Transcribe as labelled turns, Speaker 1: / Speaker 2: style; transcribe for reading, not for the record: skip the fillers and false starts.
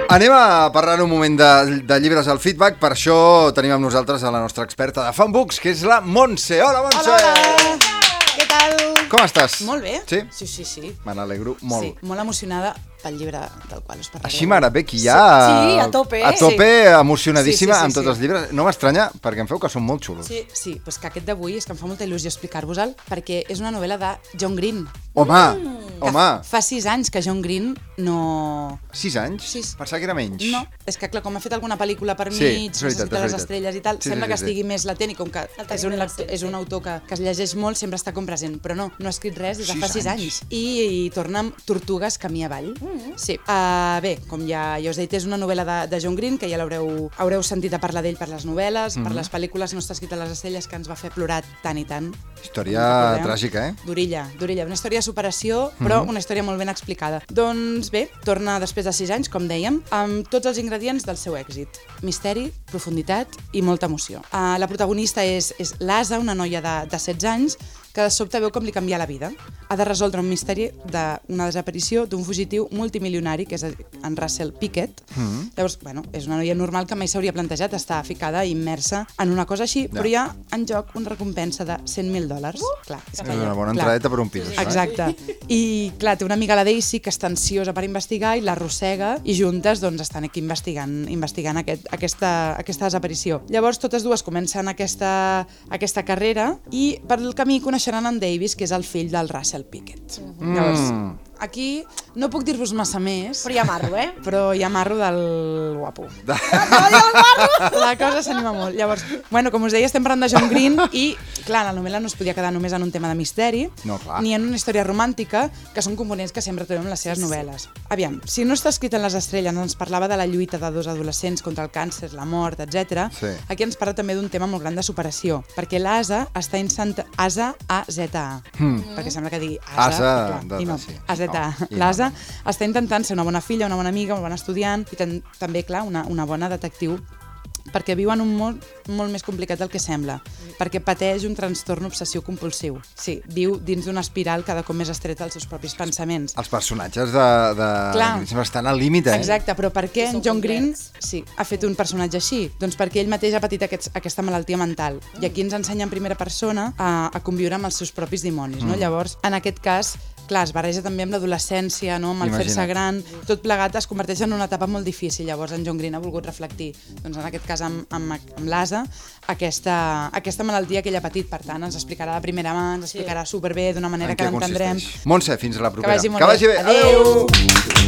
Speaker 1: Anem a parlar un moment de llibres al feedback. Per això tenim amb nosaltres a la nostra experta de Fanbooks, que és la Montse. Hola, Montse!
Speaker 2: Hola! Què tal?
Speaker 1: Com estàs?
Speaker 2: Molt bé.
Speaker 1: Sí?
Speaker 2: Sí.
Speaker 1: Me n'alegro molt.
Speaker 2: Sí, molt emocionada pel llibre del qual us parlaré.
Speaker 1: Així m'agrada bé que ja...
Speaker 2: Sí, a tope.
Speaker 1: A tope, emocionadíssima
Speaker 2: Sí.
Speaker 1: amb tots els llibres. No m'estranya, perquè em feu que són molt xulos.
Speaker 2: Sí, doncs que aquest d'avui és que em fa molta il·lusió explicar-vos-el, perquè és una novel·la de John Green.
Speaker 1: Home!
Speaker 2: Fa 6 anys que John Green no...
Speaker 1: 6 anys?
Speaker 2: 6.
Speaker 1: Pensava que era menys.
Speaker 2: No, és que clar, com ha fet alguna pel·lícula per
Speaker 1: Sí,
Speaker 2: mig,
Speaker 1: és veritat,
Speaker 2: Necessita
Speaker 1: és
Speaker 2: les
Speaker 1: veritat.
Speaker 2: estrelles i tal,
Speaker 1: Sí,
Speaker 2: sembla que
Speaker 1: sí.
Speaker 2: estigui més latent i com que és un autor que es llegeix molt, sempre està com present, però no ha escrit res des de fa 6 anys. I torna amb Tortugues camí avall. Sí. Bé, com ja us he dit, és una novel·la de John Green, que ja haureu sentit a parlar d'ell per les novel·les, per les pel·lícules No està escrit a les estrelles, que ens va fer plorar tant i tant.
Speaker 1: Història tràgica, eh?
Speaker 2: Durilla. Una història de superació, però una història molt ben explicada. Doncs bé, torna després de 6 anys, com dèiem, amb tots els ingredients del seu èxit. Misteri, profunditat i molta emoció. La protagonista és l'Asa, una noia de 16 anys, que de sobte veu com li canvia la vida. Ha de resoldre un misteri d'una desaparició d'un fugitiu multimilionari, que és en Russell Pickett. Llavors, és una noia normal que mai s'hauria plantejat estar ficada i immersa en una cosa així, però hi ha en joc una recompensa de $100.000. Clar,
Speaker 1: És una bona entradeta per un pis.
Speaker 2: Exacte. I clar, té una amiga, la Daisy, que està ansiosa per investigar i l'arrossega, i juntes doncs estan aquí investigant aquesta desaparició. Llavors totes dues comencen aquesta carrera i per el camí coneixeran en Davis, que és el fill del Russell Pickett. Llavors, aquí no puc dir-vos massa més.
Speaker 3: Però hi ha marro, eh?
Speaker 2: Però hi ha marro del guapo. La cosa s'anima molt. Llavors, com us deia, estem parlant de John Green i, clar, la novel·la no es podia quedar només en un tema de misteri, ni en una història romàntica, que són components que sempre trobem en les seves novel·les. Aviam, si No està escrit en les estrelles ens parlava de la lluita de dos adolescents contra el càncer, la mort, etc. Aquí ens parla també d'un tema molt gran de superació, perquè l'Asa està Asa, A-Z-A. Perquè sembla que digui Asa, i no, A-Z-A. L'Asa està intentant ser una bona filla, una bona amiga, una bona estudiant i també, clar, una bona detectiu, perquè viu en un món molt més complicat del que sembla, perquè pateix un trastorn obsessiu-compulsiu. Sí, viu dins d'una espiral cada cop més estreta als seus propis pensaments.
Speaker 1: Els personatges de estan al límit, eh?
Speaker 2: Exacte, però per què John Green ha fet un personatge així? Doncs perquè ell mateix ha patit aquesta malaltia mental, i aquí ens ensenya en primera persona a conviure amb els seus propis dimonis. Llavors, en aquest cas, clar, es barreja també amb l'adolescència, amb el fer-se gran, tot plegat es converteix en una etapa molt difícil. Llavors en John Green ha volgut reflectir, doncs en aquest cas amb l'Asa, aquesta malaltia que ella ha patit. Per tant, ens explicarà de primera mà, ens explicarà superbé, d'una manera que l'entendrem.
Speaker 1: Montse, fins a la propera.
Speaker 2: Que vagi molt bé. Adéu!